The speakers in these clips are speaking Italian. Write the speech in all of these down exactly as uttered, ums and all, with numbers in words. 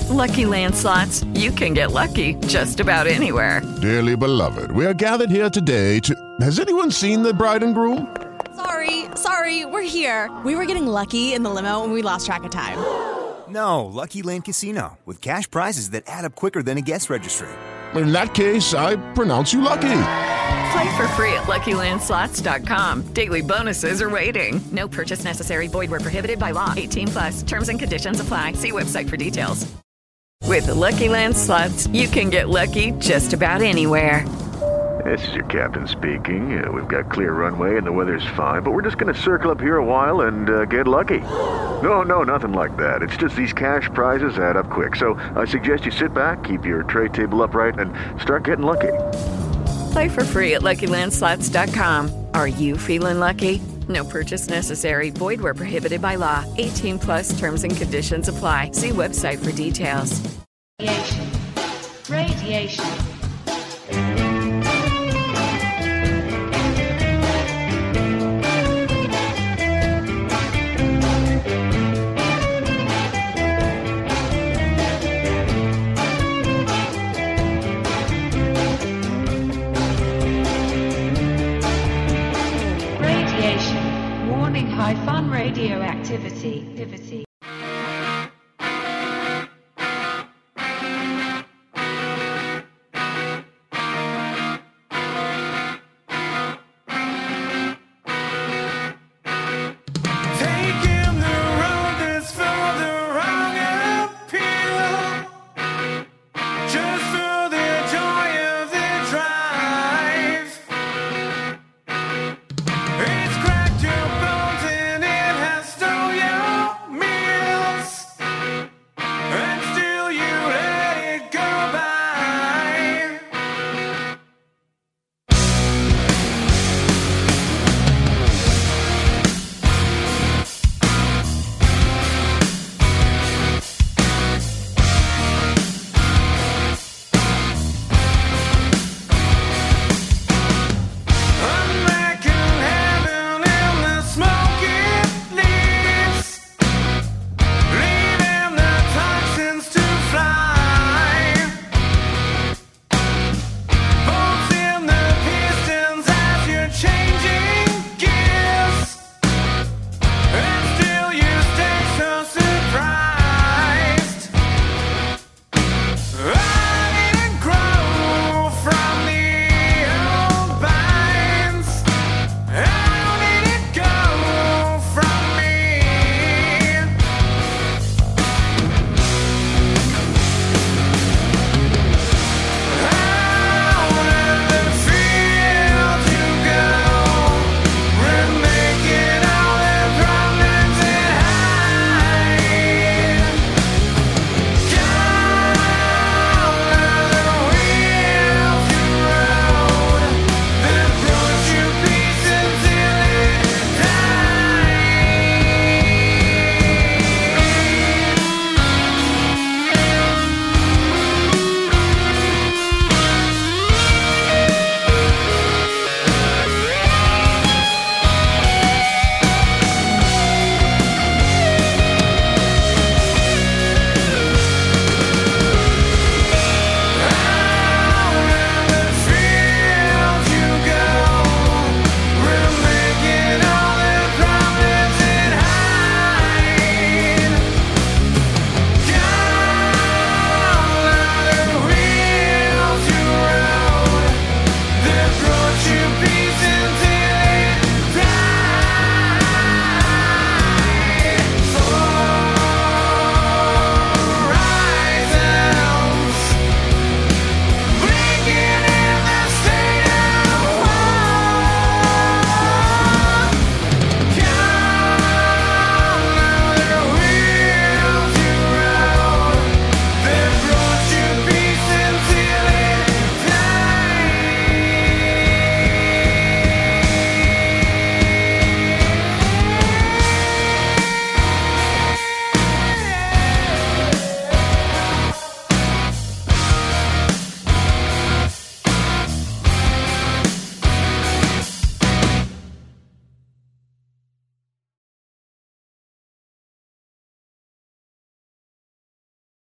Lucky Land Slots, you can get lucky just about anywhere. Dearly beloved, we are gathered here today to... Has anyone seen the bride and groom? Sorry, sorry, we're here. We were getting lucky in the limo and we lost track of time. No, Lucky Land Casino, with cash prizes that add up quicker than a guest registry. In that case, I pronounce you lucky. Play for free at Lucky Land Slots dot com. Daily bonuses are waiting. No purchase necessary. Void where prohibited by law. eighteen plus. Terms and conditions apply. See website for details. With the Lucky Land Slots, you can get lucky just about anywhere. This is your captain speaking. Uh, we've got clear runway and the weather's fine, but we're just going to circle up here a while and uh, get lucky. No, no, nothing like that. It's just these cash prizes add up quick. So I suggest you sit back, keep your tray table upright, and start getting lucky. Play for free at Lucky Land Slots dot com. Are you feeling lucky? No purchase necessary. Void where prohibited by law. eighteen plus terms and conditions apply. See website for details. Radiation. Radiation. Warning, high fun radioactivity. Activity.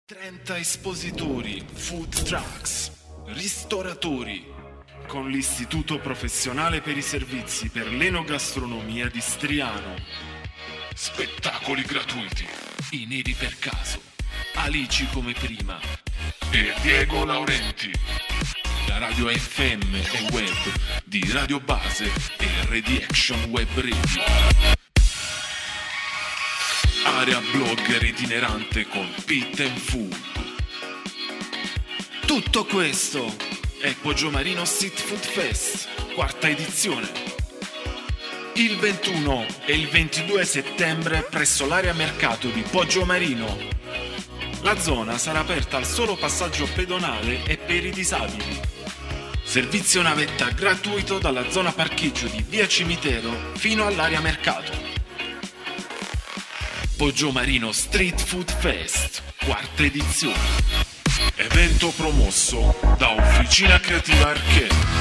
trenta espositori, food trucks, ristoratori, con l'Istituto Professionale per i Servizi per l'Enogastronomia di Striano. Spettacoli gratuiti, i neri per caso, Alici come prima e Diego Laurenti. La radio F M e web di Radio Base e Ready Action Web Radio. Area blogger itinerante con Pit and Food. Tutto questo è Poggiomarino Street Food Fest, quarta edizione. Il ventuno e il ventidue settembre presso l'area mercato di Poggiomarino. La zona sarà aperta al solo passaggio pedonale e per i disabili. Servizio navetta gratuito dalla zona parcheggio di Via Cimitero fino all'area mercato. Poggiomarino Street Food Fest, quarta edizione. Evento promosso da Officina Creativa Arché.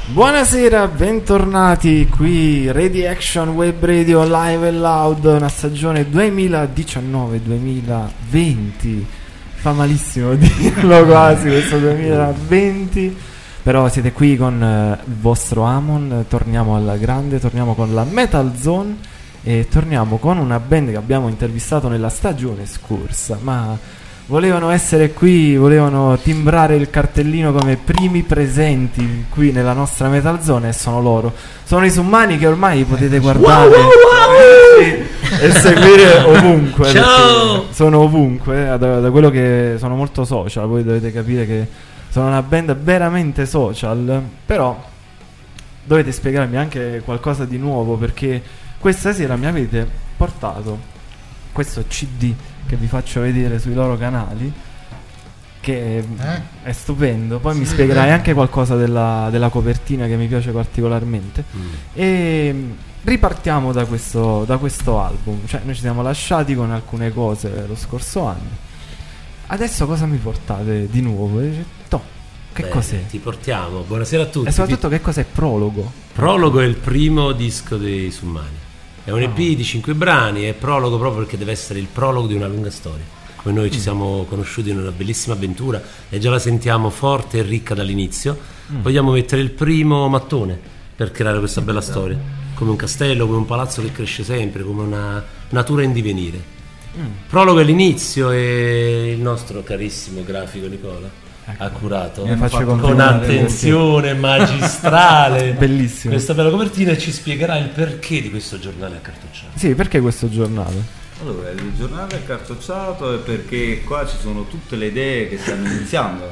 Buonasera, bentornati qui Radio Action Web Radio Live and Loud, una stagione duemiladiciannove duemilaventi. Fa malissimo dirlo quasi questo duemilaventi, però siete qui con uh, il vostro Amon. Torniamo alla grande, torniamo con la Metal Zone e torniamo con una band che abbiamo intervistato nella stagione scorsa, ma volevano essere qui, volevano timbrare il cartellino come primi presenti qui nella nostra Metal Zone, e sono loro. Sono i Summani, che ormai potete guardare wow, wow, wow. e seguire ovunque. Ciao! Sono ovunque, da, da quello che sono molto social. Voi dovete capire che sono una band veramente social, però dovete spiegarmi anche qualcosa di nuovo, perché questa sera mi avete portato questo C D che vi faccio vedere sui loro canali, che eh? è stupendo. Poi sì, mi spiegherai eh. anche qualcosa della, della copertina, che mi piace particolarmente. mm. E ripartiamo da questo, da questo album. Cioè, noi ci siamo lasciati con alcune cose lo scorso anno. Adesso cosa mi portate di nuovo? E dice, toh, che Bene, cos'è? Ti portiamo, buonasera a tutti. E soprattutto che cos'è Prologo? Prologo è il primo disco dei Summani. È un E P oh. di cinque brani, è prologo proprio perché deve essere il prologo di una lunga storia. Come noi ci siamo conosciuti in una bellissima avventura e già la sentiamo forte e ricca dall'inizio, mm. vogliamo mettere il primo mattone per creare questa bella storia, come un castello, come un palazzo che cresce sempre, come una natura in divenire. Mm. Prologo è l'inizio e il nostro carissimo grafico Nicola ecco. ha curato con attenzione magistrale bellissimo questa bella copertina e ci spiegherà il perché di questo giornale accartocciato. Sì, perché questo giornale? Allora, il giornale accartocciato è perché qua ci sono tutte le idee che stanno iniziando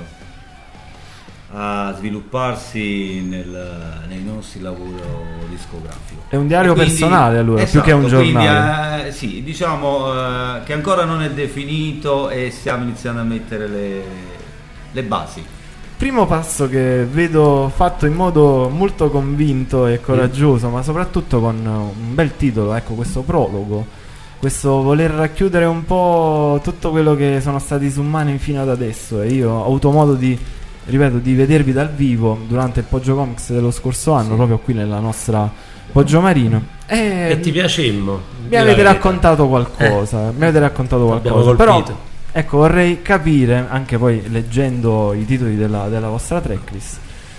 a svilupparsi nel, nei nostri lavori discografici. È un diario quindi, personale allora, esatto, più che un giornale. Quindi, eh, sì, diciamo eh, che ancora non è definito e stiamo iniziando a mettere le le basi. Primo passo che vedo fatto in modo molto convinto e coraggioso, mm. ma soprattutto con un bel titolo, ecco, questo prologo, questo voler racchiudere un po' tutto quello che sono stati i Summani fino ad adesso. E io ho avuto modo di, ripeto, di vedervi dal vivo durante il Poggio Comics dello scorso anno, sì. proprio qui nella nostra Poggio Marino, e, e ti piacemmo, mi avete raccontato qualcosa eh. mi avete raccontato qualcosa però ecco, vorrei capire, anche poi leggendo i titoli della, della vostra tracklist,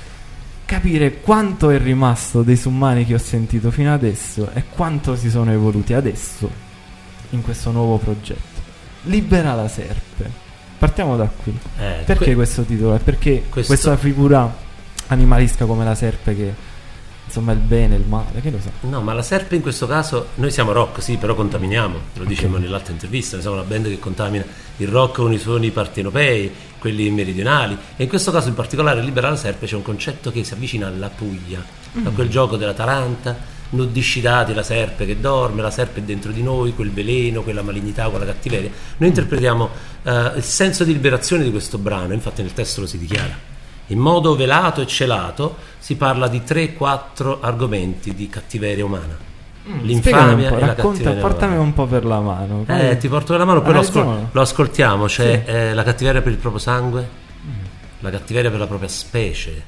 capire quanto è rimasto dei Summani che ho sentito fino adesso e quanto si sono evoluti adesso in questo nuovo progetto. Libera la serpe. Partiamo da qui. Eh, perché que- questo titolo? E perché questo... questa figura animalistica come la serpe che... insomma il bene, il male, che lo sa. No, ma la serpe in questo caso, noi siamo rock, sì, però contaminiamo, lo dicevamo okay. nell'altra intervista, noi siamo una band che contamina il rock con i suoni partenopei, quelli meridionali, e in questo caso in particolare Libera la serpe c'è un concetto che si avvicina alla Puglia, mm. a quel gioco della taranta, nuddisci dati, la serpe che dorme, la serpe è dentro di noi, quel veleno, quella malignità, quella cattiveria. Noi interpretiamo uh, il senso di liberazione di questo brano, infatti nel testo lo si dichiara. In modo velato e celato si parla di tre quattro argomenti di cattiveria umana. Mm, l'infamia e la cattiveria portami umana. un po' per la mano. Poi... Eh, ti porto per la mano, poi lo, ascol- lo ascoltiamo. C'è sì. eh, la cattiveria per il proprio sangue, mm. la cattiveria per la propria specie,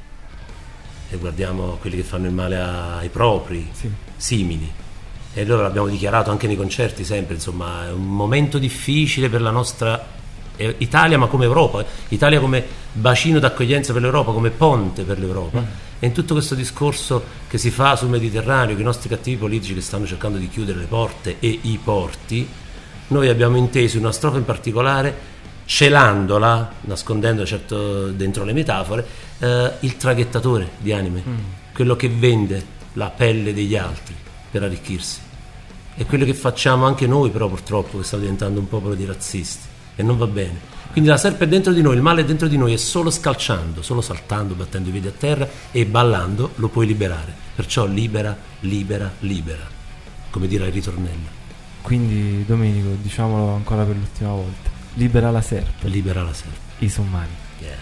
e guardiamo quelli che fanno il male ai propri sì. simili. E allora l'abbiamo dichiarato anche nei concerti sempre, insomma, è un momento difficile per la nostra Italia, ma come Europa, eh. Italia come bacino d'accoglienza per l'Europa, come ponte per l'Europa. Mm. E in tutto questo discorso che si fa sul Mediterraneo, che i nostri cattivi politici che stanno cercando di chiudere le porte e i porti, noi abbiamo inteso una strofa in particolare, celandola, nascondendo certo dentro le metafore, eh, il traghettatore di anime, mm. quello che vende la pelle degli altri per arricchirsi. È quello che facciamo anche noi, però purtroppo, che stiamo diventando un popolo di razzisti. E non va bene. Quindi la serpe è dentro di noi, il male è dentro di noi, e solo scalciando, solo saltando, battendo i piedi a terra e ballando lo puoi liberare. Perciò libera, libera, libera, come dirà il ritornello. Quindi Domenico, diciamolo ancora per l'ultima volta, libera la serpe. Libera la serpe. I Summani. Yeah.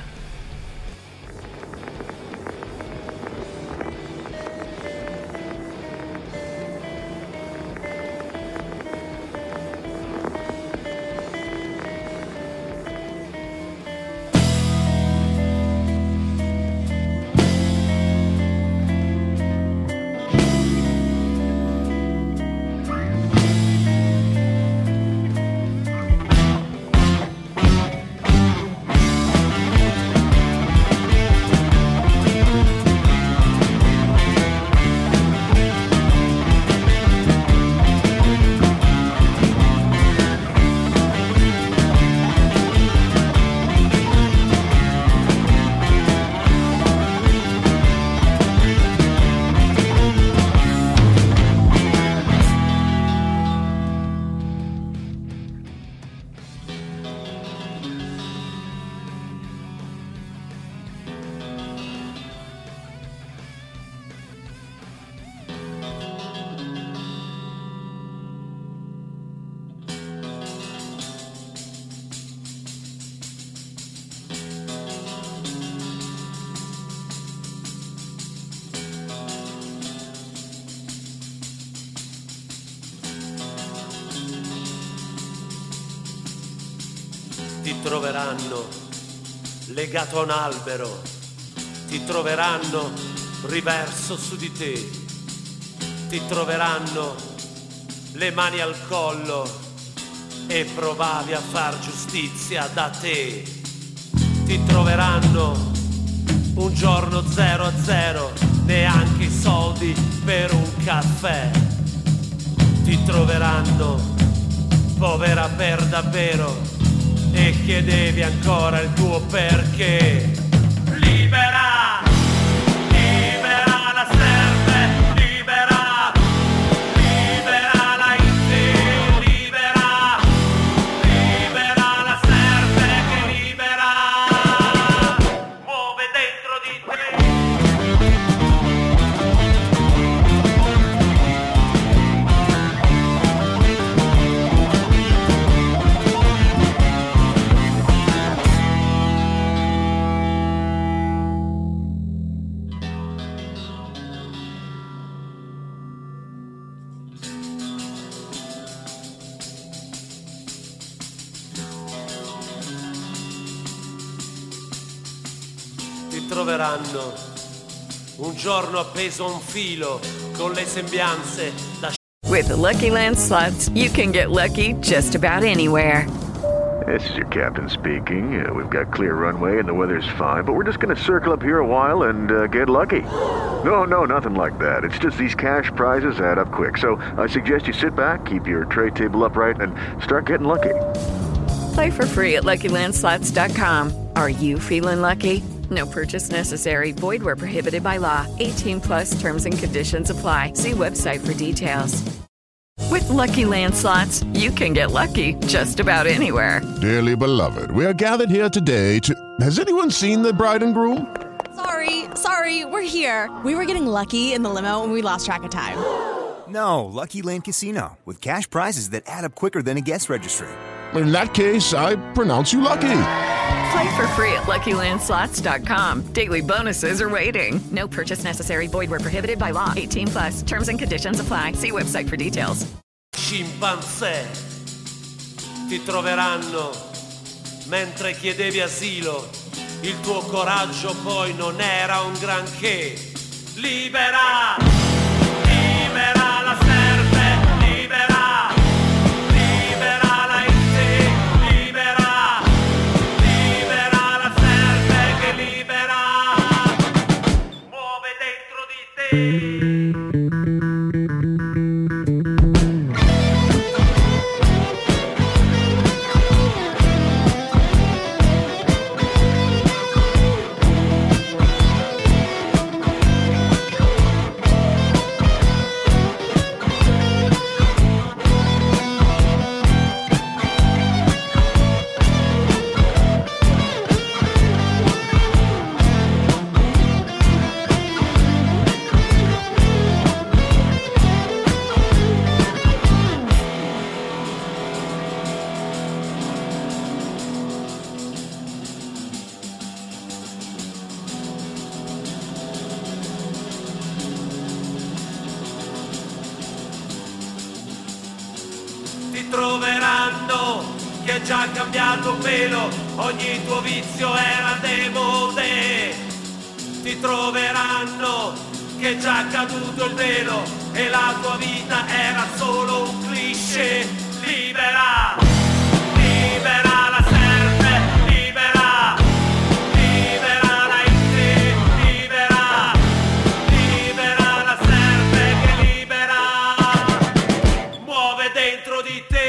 ti troveranno legato a un albero, ti troveranno riverso su di te, ti troveranno le mani al collo e provavi a far giustizia da te, ti troveranno un giorno zero a zero, neanche i soldi per un caffè, ti troveranno povera per davvero e chiedevi ancora il tuo perché. Libera, libera la serpe, libera, libera la inte, libera, libera la serpe che libera, muove dentro di te. Ti troveranno un giorno appeso a un filo con le sembianze da With the Lucky Land Slots, you can get lucky just about anywhere. This is your captain speaking. Uh, we've got clear runway and the weather's fine, but we're just going to circle up here a while and uh, get lucky. No, no, nothing like that. It's just these cash prizes add up quick. So I suggest you sit back, keep your tray table upright, and start getting lucky. Play for free at Lucky Land Slots dot com. Are you feeling lucky? No purchase necessary. Void where prohibited by law. eighteen plus terms and conditions apply. See website for details. With Lucky Land Slots, you can get lucky just about anywhere. Dearly beloved, we are gathered here today to... Has anyone seen the bride and groom? Sorry, sorry, we're here. We were getting lucky in the limo and we lost track of time. No, Lucky Land Casino, with cash prizes that add up quicker than a guest registry. In that case, I pronounce you lucky. Play for free at Lucky Land Slots dot com. Daily bonuses are waiting. No purchase necessary. Void where prohibited by law. eighteen plus. Terms and conditions apply. See website for details. scimpanzé. Ti troveranno mentre chiedevi asilo. Il tuo coraggio poi non era un granché. Libera, libera la serpe, libera, libera la inte, libera, libera la serpe che libera, muove dentro di te. Troveranno che è già cambiato pelo, ogni tuo vizio era demode. Ti troveranno che è già caduto il velo e la tua vita era solo un cliché. Libera, libera la serpe, libera, libera la inte, libera, libera la serpe che libera, muove dentro di te.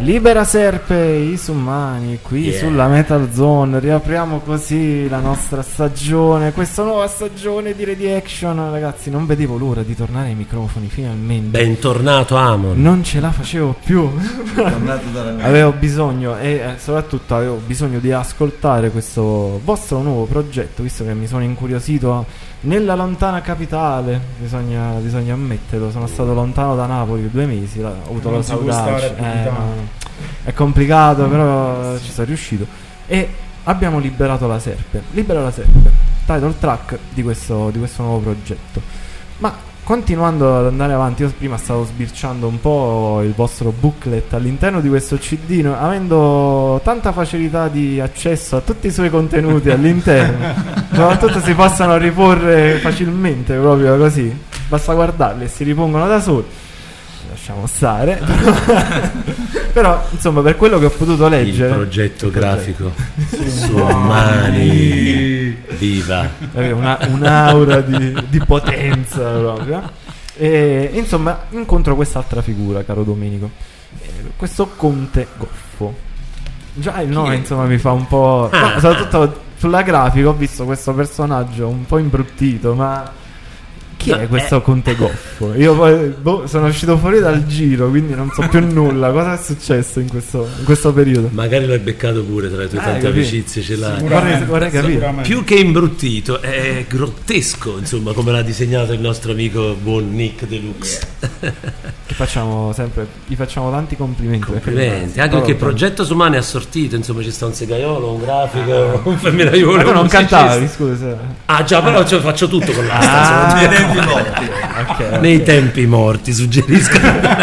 Libera Serpe, i Summani, qui yeah. sulla Metal Zone. Riapriamo così la nostra stagione, questa nuova stagione di Reaction. Ragazzi, non vedevo l'ora di tornare ai microfoni, finalmente. Bentornato Amon. Non ce la facevo più. Avevo bisogno, e eh, soprattutto avevo bisogno di ascoltare questo vostro nuovo progetto, visto che mi sono incuriosito nella lontana capitale. Bisogna, bisogna ammetterlo, sono stato lontano da Napoli due mesi, ho avuto non la saudade. Eh, no. È complicato, però ci sono riuscito. E abbiamo liberato la Serpe. Libera la Serpe, title track di questo, di questo nuovo progetto. Ma continuando ad andare avanti, io prima stavo sbirciando un po' il vostro booklet all'interno di questo C D, no? Avendo tanta facilità di accesso a tutti i suoi contenuti all'interno, soprattutto si possono riporre facilmente, proprio così, basta guardarli e si ripongono da soli. Lasciamo stare. Però insomma, per quello che ho potuto leggere, il progetto il grafico Summani, viva, una, un'aura di, di potenza proprio. E insomma incontro quest'altra figura, caro Domenico, questo Conte Goffo. Già il nome insomma mi fa un po', no, soprattutto sulla grafica ho visto questo personaggio un po' imbruttito, ma chi è questo eh. Conte Goffo? Io poi boh, sono uscito fuori dal giro, quindi non so più nulla. Cosa è successo in questo, in questo periodo? Magari l'hai beccato pure tra le tue eh, tante capito. amicizie, ce l'hai. Vorrei, vorrei capire. Più che imbruttito, è grottesco, insomma, come l'ha disegnato il nostro amico buon Nick Deluxe. Yeah. Che facciamo sempre, gli facciamo tanti complimenti. Complimenti, anche perché il progetto Summani ha sortito, insomma, ci sta un segaiolo, un grafico, ah. un femminaiolo. Ma tu non cantavi, scusa. Ah già, però cioè, faccio tutto con l'asta. Ah. Morti. Okay, okay. Nei tempi morti, suggerisco.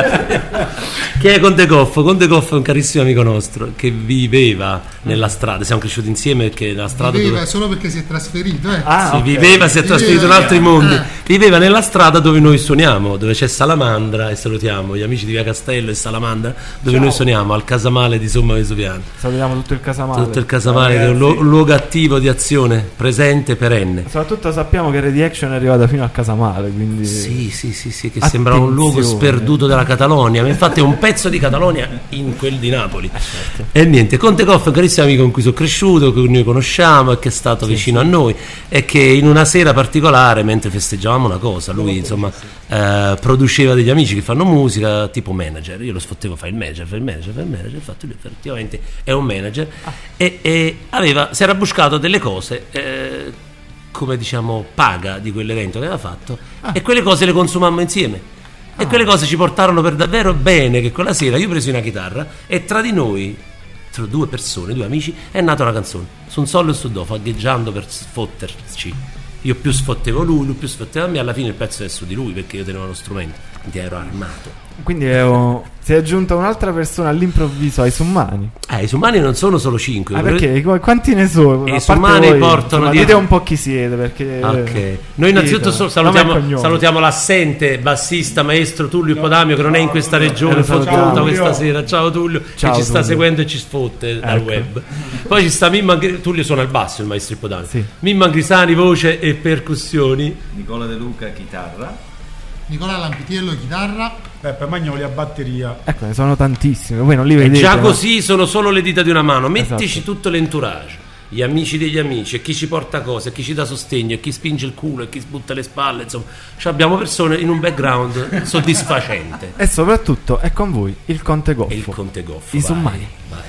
Che è Conte Goffo? Conte Goffo è un carissimo amico nostro che viveva nella strada, siamo cresciuti insieme perché nella strada viveva dove... solo perché si è trasferito, eh? Ah, si okay. viveva, si è trasferito in altri mondi. Eh. Viveva nella strada dove noi suoniamo, dove c'è Salamandra, e salutiamo gli amici di Via Castello e Salamandra, dove Ciao. noi suoniamo al Casamale di Somma Vesuviana. Salutiamo tutto il Casamale. Tutto il Casamale, che è un, lu- un luogo attivo di azione, presente, perenne. Soprattutto sappiamo che Reaction è arrivata fino al Casamale, quindi sì, sì, sì, sì, che sembra un luogo sperduto della Catalogna, ma infatti è un pezzo di Catalogna in quel di Napoli. Certo. E niente, Conte Goffo è un carissimo amico con cui sono cresciuto, che noi conosciamo e che è stato sì, vicino sì. a noi, e che in una sera particolare, mentre festeggiavamo una cosa, lui insomma eh, produceva degli amici che fanno musica tipo manager. Io lo sfottevo, fai il manager, fai il manager, fai il manager, infatti lui effettivamente è un manager ah. e, e aveva, si era buscato delle cose eh, come diciamo paga di quell'evento che aveva fatto ah. e quelle cose le consumammo insieme. E quelle cose ci portarono per davvero bene, che quella sera io presi una chitarra e tra di noi, tra due persone, due amici, è nata una canzone su un sol e su do, fagheggiando per sfotterci. Io più sfottevo lui, lui più sfotteva me, alla fine il pezzo è su di lui perché io tenevo lo strumento, quindi ero armato. Quindi è un... si è aggiunta un'altra persona all'improvviso ai Summani. Eh, i Summani non sono solo cinque. Ah, perché? Quanti ne sono? I Summani portano insomma, dite un po' chi siete, perché ok. Noi innanzitutto so, salutiamo, salutiamo l'assente bassista maestro Tullio Ippodamio, che non è in questa regione, fottuta questa sera. Ciao Tullio, Ciao, che ci sta Tullio. seguendo e ci sfotte ecco. dal web. Poi ci sta Mimmo Angri... Tullio suona il basso, il maestro Ippodamio. Sì. Mimmo Angrisani voce e percussioni. Nicola De Luca chitarra. Nicola Lampitiello chitarra, Peppe Magnoli a batteria. Ecco, ne sono tantissime, voi non li vedete. E già ma... così sono solo le dita di una mano. Mettici esatto. tutto l'entourage, gli amici degli amici, e chi ci porta cose, e chi ci dà sostegno, e chi spinge il culo, e chi sbutta le spalle. Insomma, cioè abbiamo persone in un background soddisfacente. E soprattutto è con voi il Conte Goffo. E il Conte Goffo. I Summani. Vai.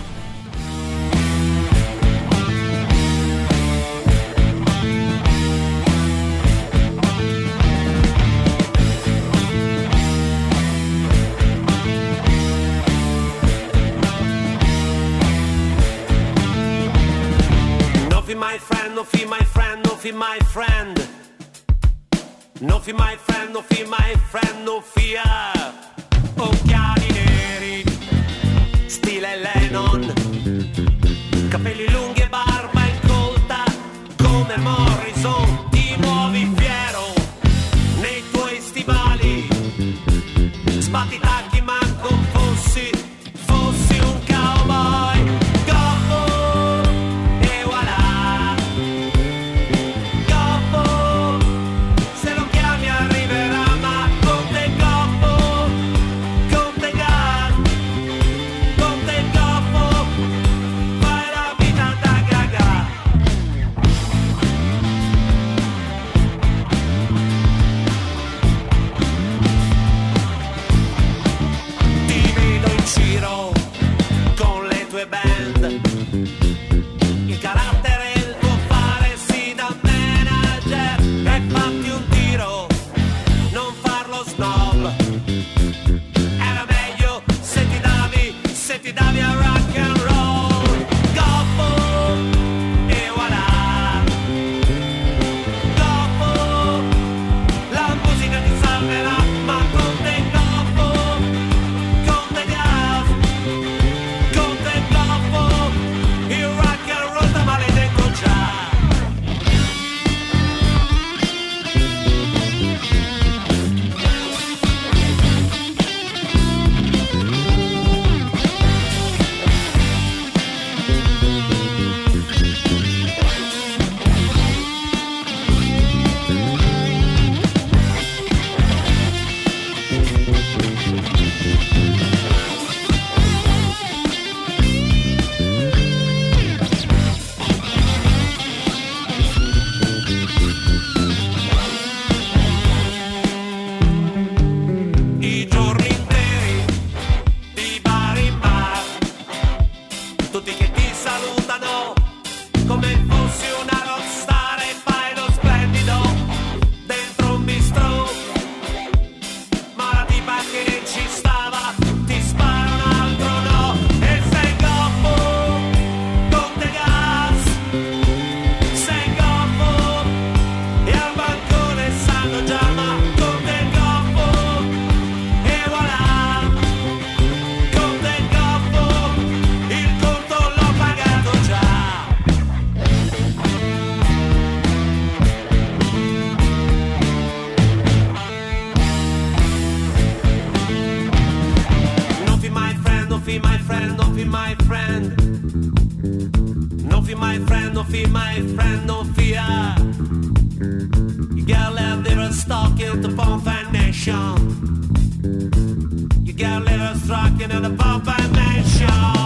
My friend, no fee my friend, no fee my friend. No fee my friend, no fee my friend, no fee. Occhiali neri, stile Lennon. Capelli lunghi e barba incolta come Morrison. Ti muovi fiero nei tuoi stivali. Sbatti tacchi manco fossi, fossi un cowboy. fi my friend. No fi my friend, no fi my friend, no fear. You gotta let her stalk it the bonfire nation. You gotta let her stalk it the bonfire nation.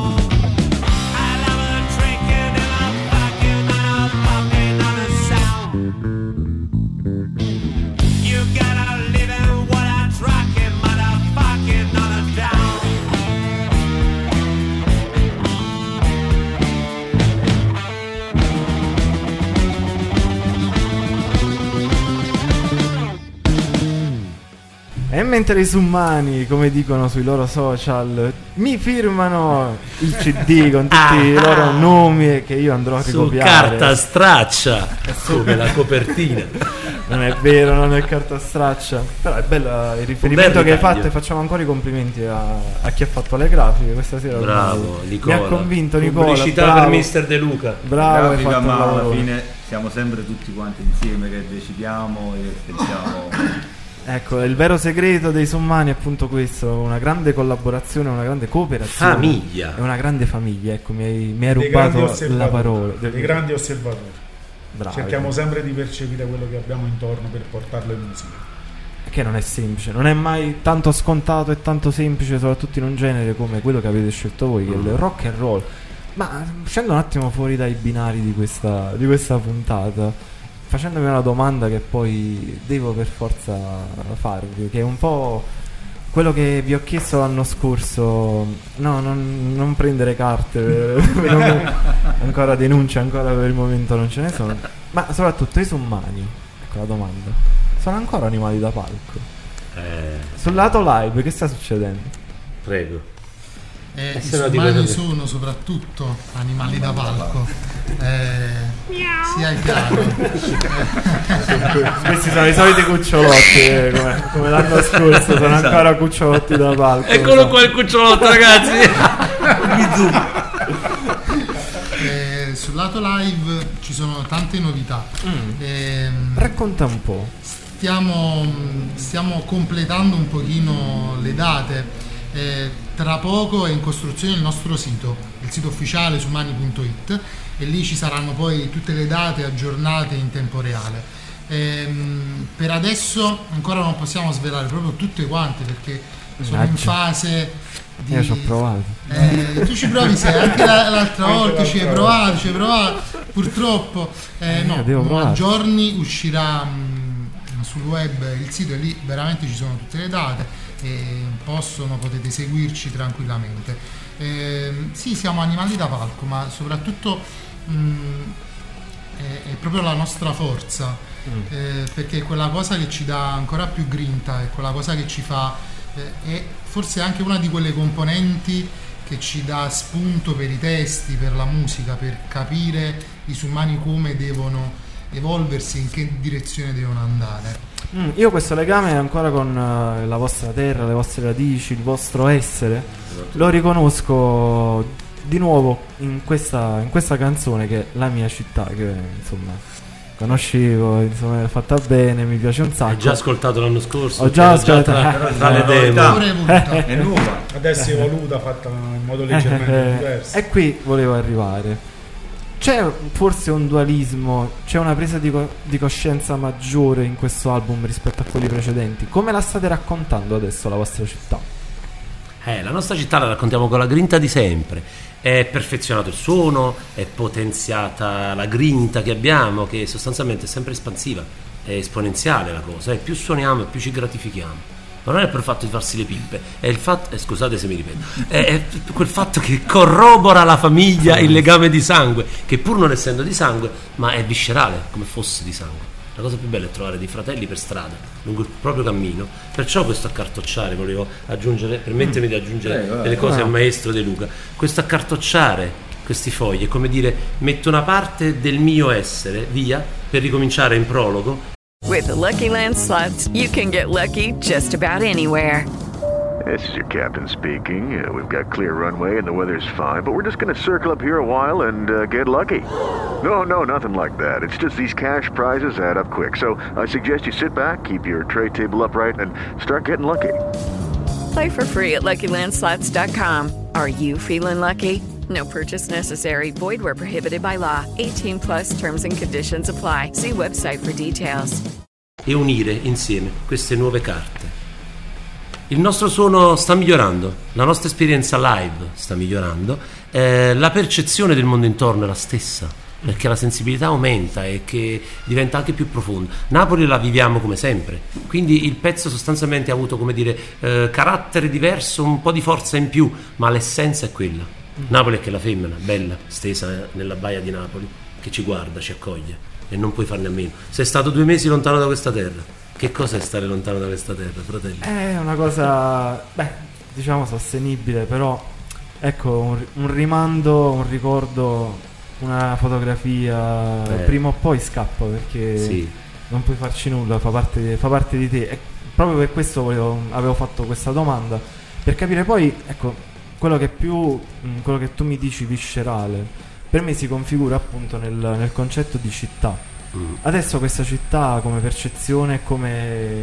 E mentre i summani, come dicono sui loro social, mi firmano il C D con tutti ah, i loro nomi che io andrò a ricopiare. Su carta straccia, come la copertina. Non è vero, non è carta straccia. Però è bello il riferimento che hai fatto, e facciamo ancora i complimenti a, a chi ha fatto le grafiche questa sera. Bravo, Nicola. Mi ha convinto Nicola. Pubblicità bravo. per mister De Luca. Bravo, hai fatto ma alla lavoro. fine siamo sempre tutti quanti insieme che decidiamo e pensiamo. Ecco, il vero segreto dei Sommani è appunto questo: una grande collaborazione, una grande cooperazione. Famiglia. È una grande famiglia, ecco, mi hai, mi hai rubato la parola. Dei De... grandi osservatori. Bravi. Cerchiamo sempre di percepire quello che abbiamo intorno per portarlo in musica. Che non è semplice, non è mai tanto scontato e tanto semplice, soprattutto in un genere come quello che avete scelto voi, che è il rock and roll. Ma scendo un attimo fuori dai binari di questa, di questa puntata, facendomi una domanda che poi devo per forza farvi, che è un po' quello che vi ho chiesto l'anno scorso. No, non, non prendere carte, ancora denunce, ancora per il momento non ce ne sono. Ma soprattutto i Sommani, ecco la domanda, sono ancora animali da palco? Eh. Sul lato live che sta succedendo? Prego. Eh, I Sommani sono soprattutto animali da palco. Eh, sia chiaro. Questi sono i soliti cucciolotti, eh, come, come l'anno scorso, sono esatto. ancora cucciolotti da palco. Eccolo qua il cucciolotto, ragazzi. eh, sul lato live ci sono tante novità. Mm. Eh, Racconta un po'. Stiamo, stiamo completando un pochino le date. Eh, tra poco è in costruzione il nostro sito, il sito ufficiale sommani punto it, e lì ci saranno poi tutte le date aggiornate in tempo reale. Ehm, per adesso ancora non possiamo svelare proprio tutte quante perché sono Naccio. in fase di... Io ci ho provato. Eh, tu ci provi, se anche l'altra volta ci hai provato, ci hai provato. Purtroppo eh, no, a giorni uscirà mh, sul web il sito, e lì veramente ci sono tutte le date. E possono, potete seguirci tranquillamente. Eh, sì, siamo animali da palco, ma soprattutto mh, è, è proprio la nostra forza, mm. eh, perché è quella cosa che ci dà ancora più grinta, è quella cosa che ci fa, eh, è forse anche una di quelle componenti che ci dà spunto per i testi, per la musica, per capire i Sommani come devono evolversi, in che direzione devono andare. Mm, io questo legame ancora con uh, la vostra terra, le vostre radici, il vostro essere, lo riconosco di nuovo in questa, in questa canzone, che è La mia città, che insomma conoscevo, insomma è fatta bene, mi piace un sacco. Hai già ascoltato l'anno scorso? Ho già ascoltato tra, tra le demo. È nuova, adesso è evoluta, fatta in modo leggermente diverso. E qui volevo arrivare. C'è forse un dualismo, c'è una presa di, co- di coscienza maggiore in questo album rispetto a quelli precedenti? Come la state raccontando adesso la vostra città? Eh, la nostra città la raccontiamo con la grinta di sempre. È perfezionato il suono, è potenziata la grinta che abbiamo, che sostanzialmente è sempre espansiva, è esponenziale la cosa, e più suoniamo e più ci gratifichiamo. Ma non è per il fatto di farsi le pippe, è il fatto, eh, scusate se mi ripeto, è, è quel fatto che corrobora la famiglia, il legame di sangue, che pur non essendo di sangue, ma è viscerale, come fosse di sangue. La cosa più bella è trovare dei fratelli per strada, lungo il proprio cammino. Perciò questo accartocciare, volevo aggiungere, permettermi di aggiungere mm. delle cose al maestro De Luca. Questo accartocciare questi fogli è come dire: metto una parte del mio essere via per ricominciare in prologo. With the Lucky Land Slots, you can get lucky just about anywhere. This is your captain speaking. Uh, we've got clear runway and the weather's fine, but we're just going to circle up here a while and uh, get lucky. No, no, nothing like that. It's just these cash prizes add up quick. So I suggest you sit back, keep your tray table upright, and start getting lucky. Play for free at lucky land slots dot com. Are you feeling lucky? No purchase necessary. Void where prohibited by law. eighteen plus terms and conditions apply. See website for details. E unire insieme queste nuove carte. Il nostro suono sta migliorando, la nostra esperienza live sta migliorando, eh, la percezione del mondo intorno è la stessa, perché la sensibilità aumenta e che diventa anche più profonda. Napoli la viviamo come sempre, quindi il pezzo sostanzialmente ha avuto, come dire, eh, carattere diverso, un po' di forza in più, ma l'essenza è quella. Napoli è che la femmina, bella, stesa nella baia di Napoli, che ci guarda, ci accoglie e non puoi farne a meno. Sei stato due mesi lontano da questa terra. Che cosa è stare lontano da questa terra, fratelli? È una cosa, beh, diciamo sostenibile, però ecco, un, un rimando, un ricordo, una fotografia, Beh. prima o poi scappa, perché sì. non puoi farci nulla, fa parte di, fa parte di te. E proprio per questo volevo, avevo fatto questa domanda, per capire poi, ecco, quello che è più, quello che tu mi dici viscerale, per me si configura appunto nel, nel concetto di città. Mm. Adesso questa città come percezione, come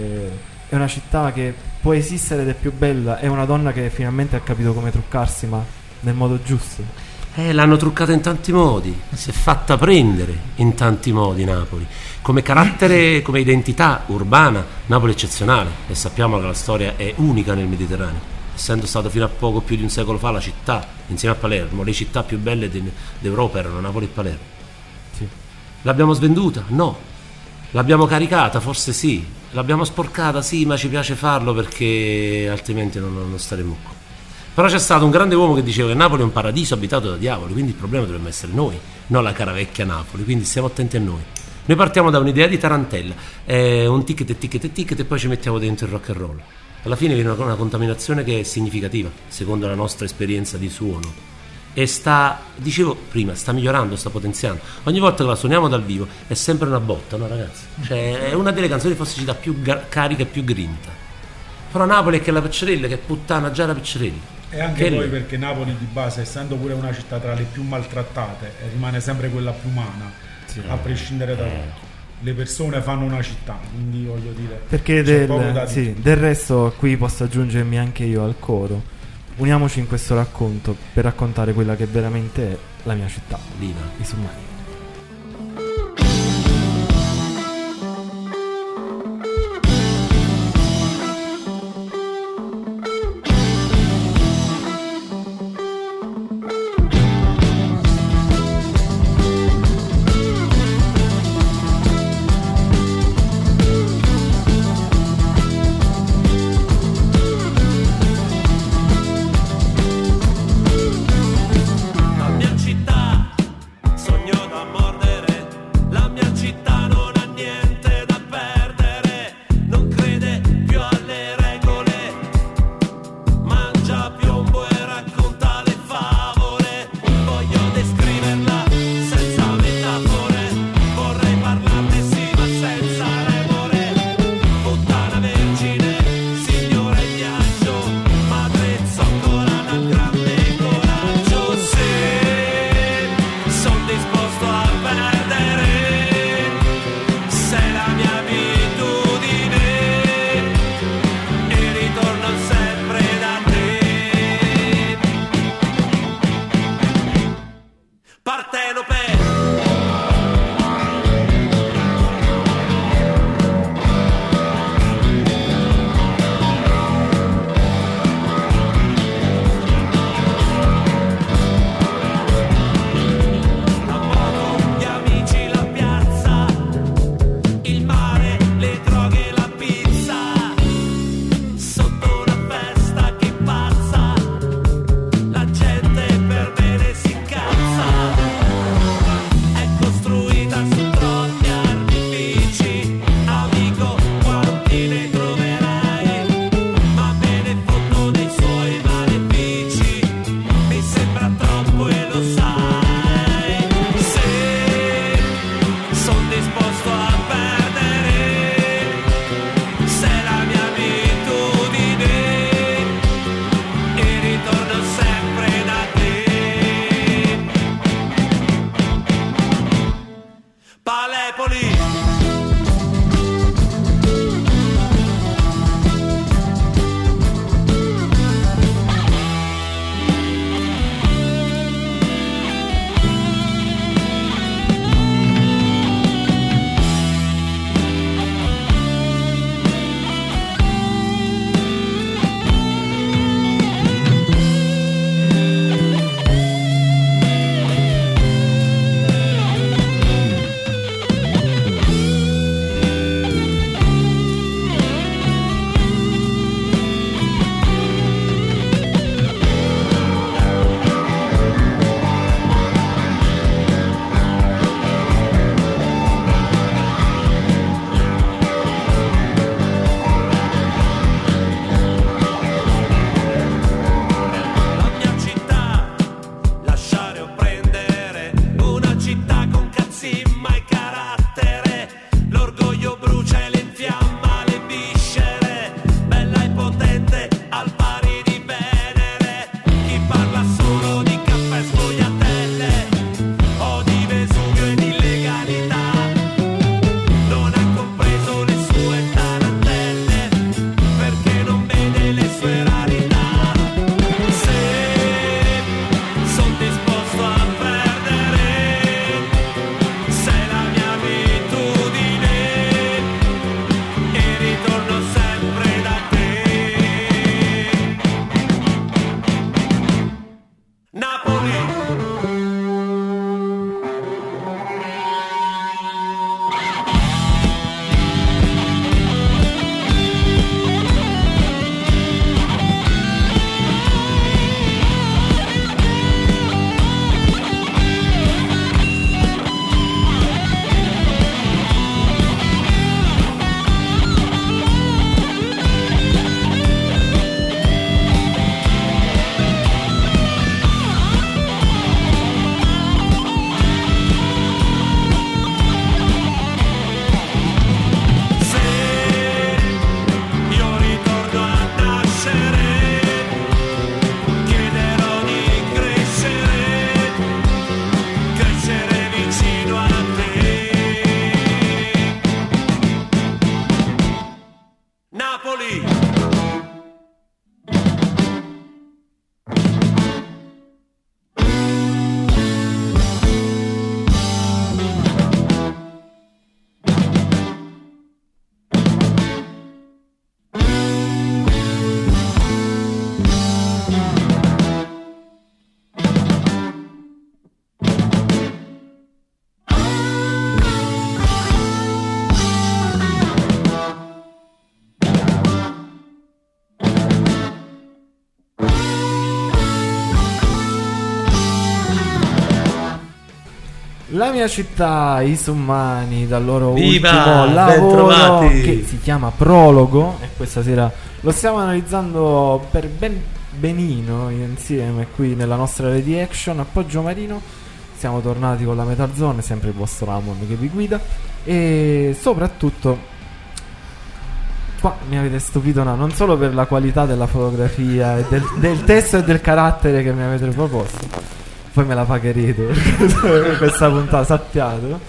è una città che può esistere ed è più bella, è una donna che finalmente ha capito come truccarsi, ma nel modo giusto. Eh, l'hanno truccata in tanti modi, si è fatta prendere in tanti modi Napoli. Come carattere, come identità urbana, Napoli è eccezionale e sappiamo che la storia è unica nel Mediterraneo, essendo stato fino a poco più di un secolo fa la città, insieme a Palermo, le città più belle d'Europa erano Napoli e Palermo. Sì. L'abbiamo svenduta? No. L'abbiamo caricata? Forse sì. L'abbiamo sporcata? Sì, ma ci piace farlo perché altrimenti non, non staremmo qua. Però c'è stato un grande uomo che diceva che Napoli è un paradiso abitato da diavoli, quindi il problema dovremmo essere noi, non la cara vecchia Napoli, quindi stiamo attenti a noi. Noi partiamo da un'idea di tarantella, eh, un ticket e ticket e ticket e poi ci mettiamo dentro il rock and roll. Alla fine viene una, una contaminazione che è significativa, secondo la nostra esperienza di suono. E sta, dicevo prima, sta migliorando, sta potenziando. Ogni volta che la suoniamo dal vivo è sempre una botta, no ragazzi? Cioè è una delle canzoni che forse ci dà più gar- carica e più grinta. Però Napoli è che la Piccerella, che è puttana già la Piccerella. E anche che poi lì. Perché Napoli di base, essendo pure una città tra le più maltrattate, rimane sempre quella più umana, sì. a prescindere da tutto. Le persone fanno una città, quindi voglio dire... Perché del, sì, del resto qui posso aggiungermi anche io al coro. Uniamoci in questo racconto per raccontare quella che veramente è la mia città, Lina, i Sumani. Sogno La mia città, i Summani, dal loro Viva, ultimo lavoro che si chiama Prologo, e questa sera lo stiamo analizzando per ben benino insieme qui nella nostra Ready Action a Poggio Marino. Siamo tornati con la Metal Zone, sempre il vostro Ramon che vi guida, e soprattutto qua mi avete stupito, no? Non solo per la qualità della fotografia e del, del testo e del carattere che mi avete proposto, poi me la pagherete questa puntata, sappiatelo.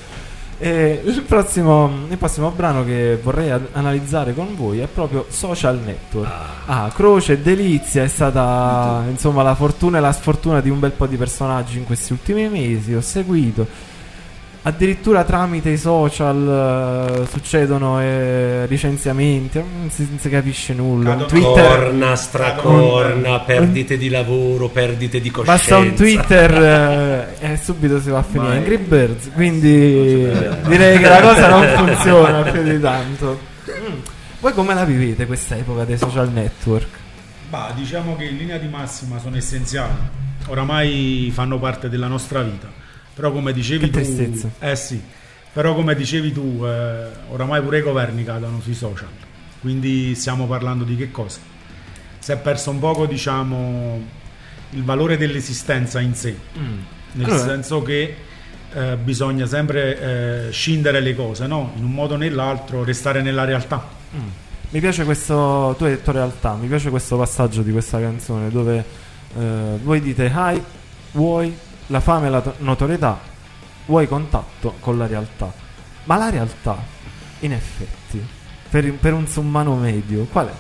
E il prossimo, il prossimo brano che vorrei ad- analizzare con voi è proprio Social Network. Ah, ah croce e delizia, è stata insomma la fortuna e la sfortuna di un bel po' di personaggi in questi ultimi mesi. Ho seguito addirittura tramite i social, uh, succedono eh, licenziamenti, non si, non si capisce nulla. Un Twitter, corna, stracorna, un, perdite un, di lavoro, perdite di coscienza. Basta un Twitter uh, e subito si va a finire Angry Birds. Quindi direi che la cosa non funziona più di tanto. Mm. Voi come la vivete questa epoca dei social network? Bah, diciamo che in linea di massima sono essenziali, oramai fanno parte della nostra vita. Però come dicevi che tu, tristezza. eh sì, però come dicevi tu, eh, oramai pure i governi cadono sui social. Quindi stiamo parlando di che cosa? Si è perso un poco, diciamo, il valore dell'esistenza in sé, mm. nel allora. senso che eh, bisogna sempre eh, scindere le cose, no? In un modo o nell'altro, restare nella realtà. Mm. Mi piace questo, tu hai detto realtà, mi piace questo passaggio di questa canzone dove eh, voi dite hi, vuoi la fame e la to- notorietà, vuoi contatto con la realtà. Ma la realtà, in effetti, per, per un summano medio, qual è?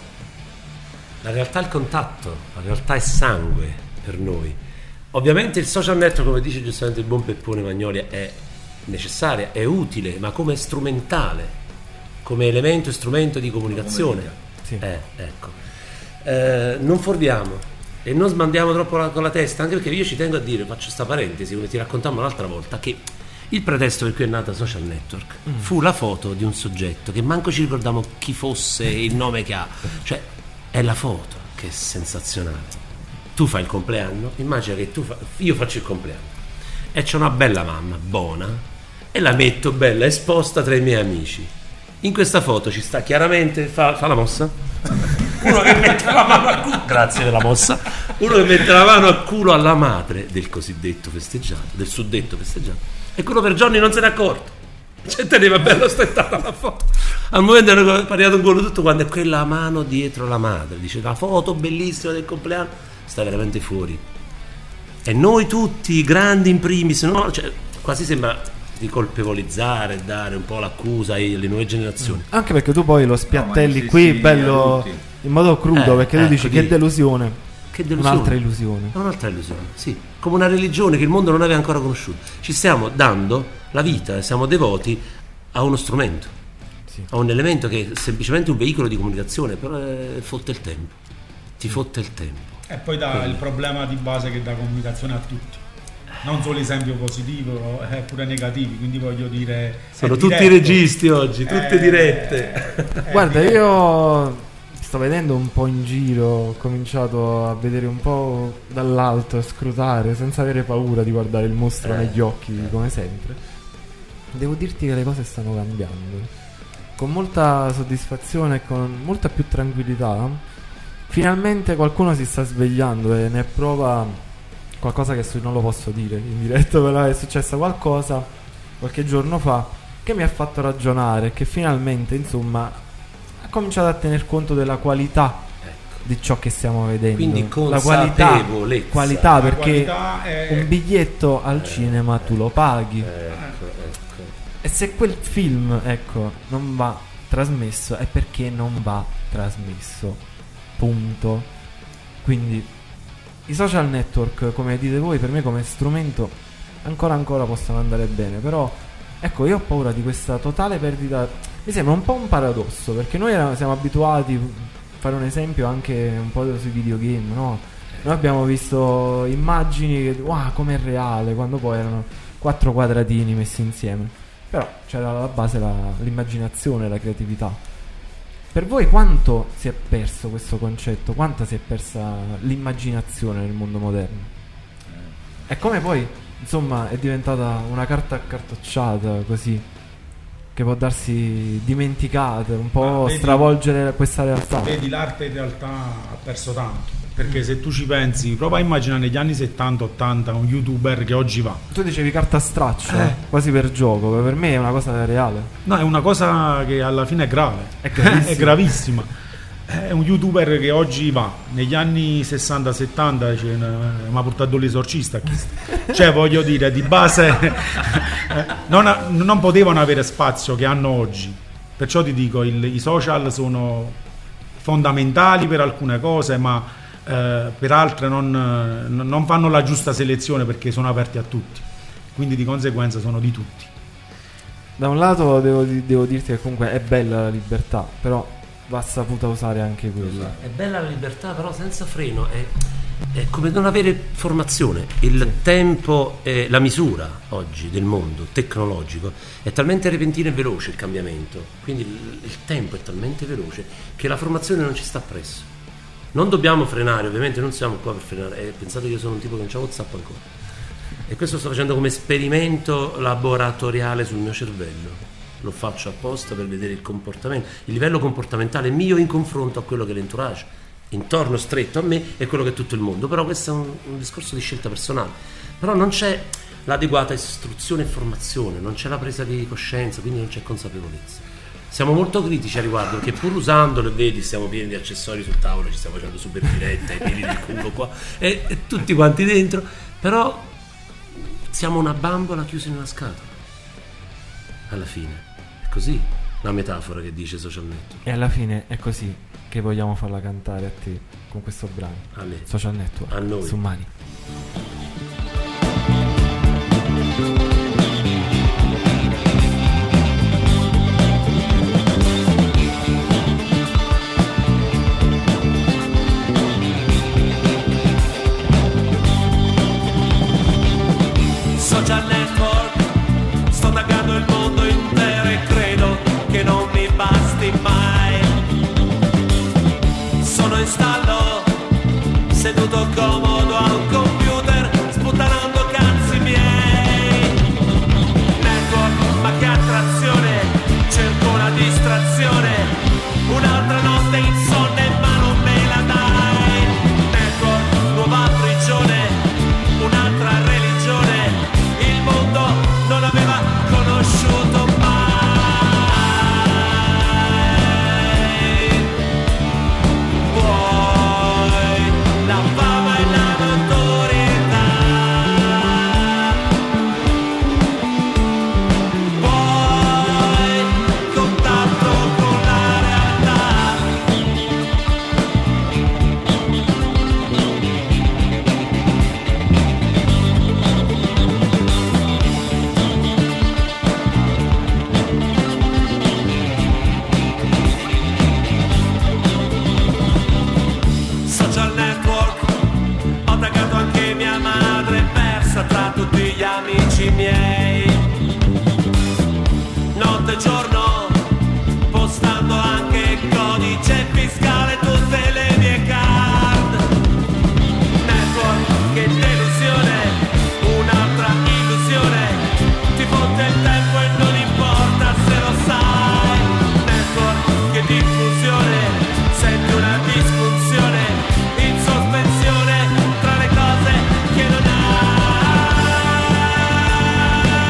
La realtà è il contatto, la realtà è sangue per noi. Ovviamente il social network, come dice giustamente il buon Peppone Magnoli, è necessaria, è utile, ma come strumentale, come elemento e strumento di comunicazione. Sì. Eh, ecco. Eh, non fuorviamo e non smandiamo troppo la, con la testa, anche perché io ci tengo a dire, faccio sta parentesi come ti raccontammo l'altra volta, che il pretesto per cui è nata Social Network mm. fu la foto di un soggetto che manco ci ricordiamo chi fosse, il nome che ha, cioè è la foto che è sensazionale. Tu fai il compleanno, immagina che tu fa, io faccio il compleanno e c'è una bella mamma buona e la metto bella esposta tra i miei amici. In questa foto ci sta chiaramente, fa, fa la mossa, uno che mette la mano al culo, grazie della mossa, uno che mette la mano al culo alla madre del cosiddetto festeggiato, del suddetto festeggiato, e quello per Johnny non se n'è accorto, cioè teneva bello ostentata la foto. Al momento hanno pariato un golo tutto quando è quella mano dietro la madre, dice la foto bellissima del compleanno sta veramente fuori, e noi tutti grandi in primis, no? Cioè, quasi sembra di colpevolizzare, dare un po' l'accusa alle nuove generazioni. Anche perché tu poi lo spiattelli no, qui bello in modo crudo, eh, perché tu ecco, dici che delusione. Che delusione. Un'altra illusione. Un'altra illusione, sì. Come una religione che il mondo non aveva ancora conosciuto. Ci stiamo dando la vita, siamo devoti a uno strumento, sì. a un elemento che è semplicemente un veicolo di comunicazione, però è, fotte il tempo. Ti sì. fotte il tempo. E poi dà Quindi. il problema di base che dà comunicazione a tutti. Non solo esempio positivo, eh, pure negativi, quindi voglio dire sono tutti diretto. registi oggi, tutte eh, dirette. Eh, Guarda, io sto vedendo un po' in giro, ho cominciato a vedere un po' dall'alto, a scrutare senza avere paura di guardare il mostro eh, negli occhi eh. come sempre. Devo dirti che le cose stanno cambiando con molta soddisfazione e con molta più tranquillità. Finalmente qualcuno si sta svegliando e ne prova qualcosa che non lo posso dire in diretta, però è successo qualcosa qualche giorno fa che mi ha fatto ragionare, che finalmente insomma ha cominciato a tener conto della qualità ecco. di ciò che stiamo vedendo. Quindi la qualità, qualità perché qualità è... un biglietto al eh, cinema tu lo paghi ecco, ecco. e se quel film ecco non va trasmesso è perché non va trasmesso, punto. Quindi i social network, come dite voi, per me come strumento ancora ancora possono andare bene, però ecco, io ho paura di questa totale perdita. Mi sembra un po' un paradosso, perché noi siamo abituati, a fare un esempio anche un po' sui videogame, no? Noi abbiamo visto immagini che wow, com'è reale, quando poi erano quattro quadratini messi insieme, però c'era alla base la, l'immaginazione, la creatività. Per voi quanto si è perso questo concetto? Quanto si è persa l'immaginazione nel mondo moderno? E come poi insomma è diventata una carta accartocciata così, che può darsi dimenticata, un po' vedi, stravolgere questa realtà. Vedi, l'arte in realtà ha perso tanto, perché se tu ci pensi, prova a immaginare negli anni settanta ottanta un youtuber che oggi va. Tu dicevi carta straccio, eh. quasi per gioco, per me è una cosa reale. No, è una cosa che alla fine è grave, è gravissima. È gravissima. È un youtuber che oggi va, negli anni sessanta settanta cioè, mi ha portato l'esorcista, cioè voglio dire, di base non, ha, non potevano avere spazio che hanno oggi, perciò ti dico, il, i social sono fondamentali per alcune cose, ma eh, per altre non, non fanno la giusta selezione, perché sono aperti a tutti, quindi di conseguenza sono di tutti. Da un lato devo, devo dirti che comunque è bella la libertà, però va saputa usare anche quella. È bella la libertà, però senza freno è, è come non avere formazione. Il sì. tempo, è, la misura oggi del mondo tecnologico è talmente repentino e veloce, il cambiamento, quindi il, il tempo è talmente veloce che la formazione non ci sta presso. Non dobbiamo frenare, ovviamente non siamo qua per frenare. Eh, pensate che io sono un tipo che non c'ha WhatsApp ancora, e questo sto facendo come esperimento laboratoriale sul mio cervello. Lo faccio apposta per vedere il comportamento, il livello comportamentale mio in confronto a quello che è l'entourage intorno stretto a me e quello che è tutto il mondo. Però questo è un, un discorso di scelta personale, però non c'è l'adeguata istruzione e formazione, non c'è la presa di coscienza, quindi non c'è consapevolezza. Siamo molto critici a riguardo, perché pur usandolo, vedi, siamo pieni di accessori sul tavolo, ci stiamo facendo super diretta, i peli del culo qua e, e tutti quanti dentro, però siamo una bambola chiusa in una scatola alla fine. Così la metafora che dice Social Network. E alla fine è così che vogliamo farla cantare a te con questo brano. A me. Social Network. A noi. Su Mani. Social Network, sto taggando il mondo intero e credo che non mi basti mai. Sono in stallo, seduto comodo a un computer, sputtanando cazzi miei. Network, ma che attrazione, cerco una distrazione, un'altra notte insonne ma non me la dai. Network, nuova prigione, un'altra religione, il mondo non aveva conosciuto mai. Tra tutti gli amici miei, notte e giorno, postando anche codice fiscale, tutte le mie card. Network, che delusione, un'altra illusione, ti fotte il tempo e non importa se lo sai. Network, che diffusione, senti una disfunzione, in sospensione tra le cose che non hai.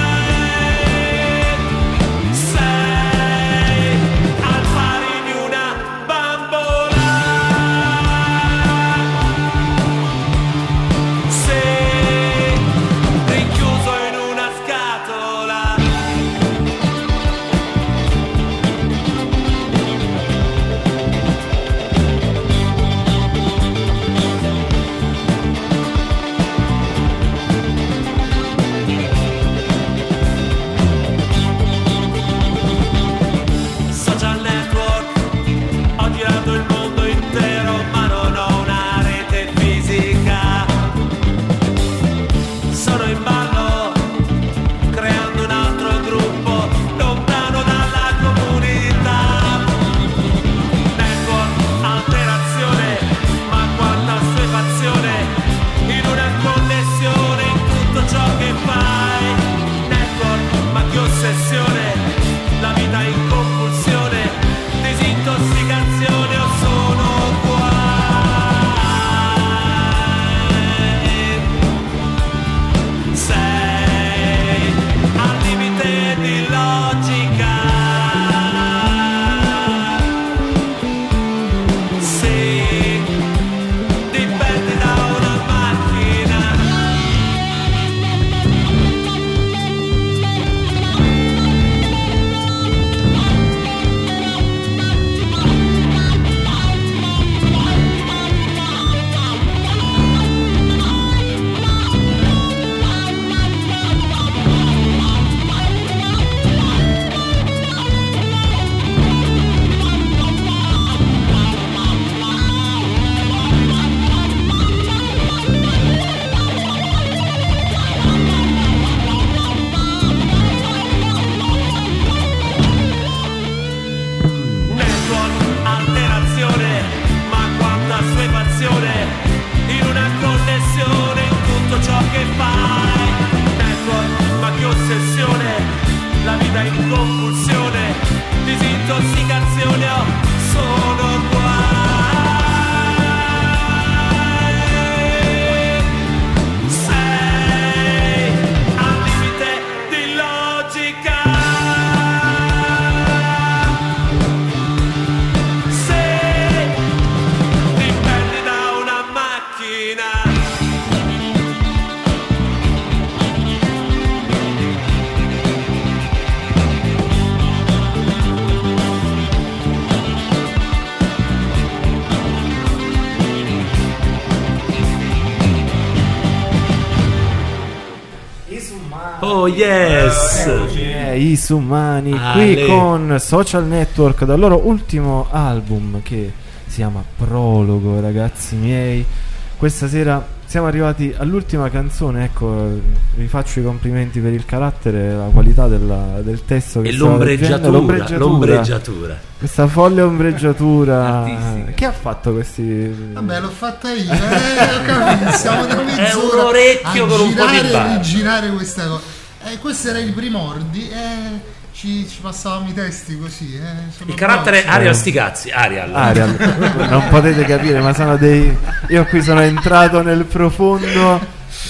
Oh yes! Eh, I Summani, Ah, qui lei. con Social Network dal loro ultimo album che si chiama Prologo, ragazzi miei. Questa sera siamo arrivati all'ultima canzone, ecco, vi faccio i complimenti per il carattere, la qualità della, del testo che E stava l'ombreggiatura, leggendo, l'ombreggiatura, l'ombreggiatura. questa folle ombreggiatura. Chi ha fatto questi? Vabbè, l'ho fatta io, eh, ho capito, siamo da mezz'ora È un orecchio a con un po' di girare e barba. rigirare questa cosa. Eh, questo era il primordi, eh, ci, ci passavamo i testi così. Eh, sono Il carattere bravo. Arial sti cazzi, Arial. Arial, non potete capire, ma sono dei. Io qui sono entrato nel profondo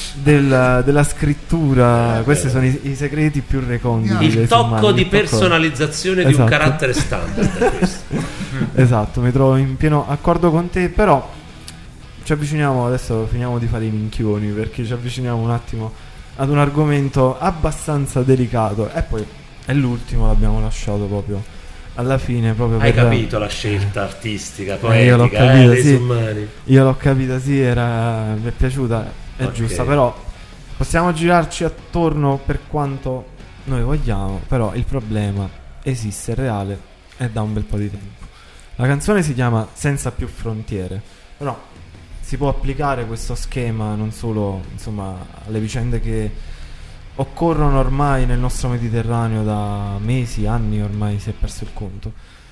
della, della scrittura. Questi sono i, i segreti più reconditi. Il dei tocco Summani, di il tocco- personalizzazione di un Esatto. carattere standard è questo. Esatto, mi trovo in pieno accordo con te, però ci avviciniamo, adesso finiamo di fare i minchioni, perché ci avviciniamo un attimo ad un argomento abbastanza delicato e poi è l'ultimo, l'abbiamo lasciato proprio alla fine, proprio Hai per... capito la scelta artistica, Eh, io l'ho poetica, capita, eh, dei sì. Summani. Io l'ho capita, sì, era, mi è piaciuta, è Ok. giusta, però possiamo girarci attorno per quanto noi vogliamo, però il problema esiste, è reale, è da un bel po' di tempo. La canzone si chiama Senza più frontiere, però si può applicare questo schema non solo, insomma, alle vicende che occorrono ormai nel nostro Mediterraneo da mesi, anni, ormai si è perso il conto,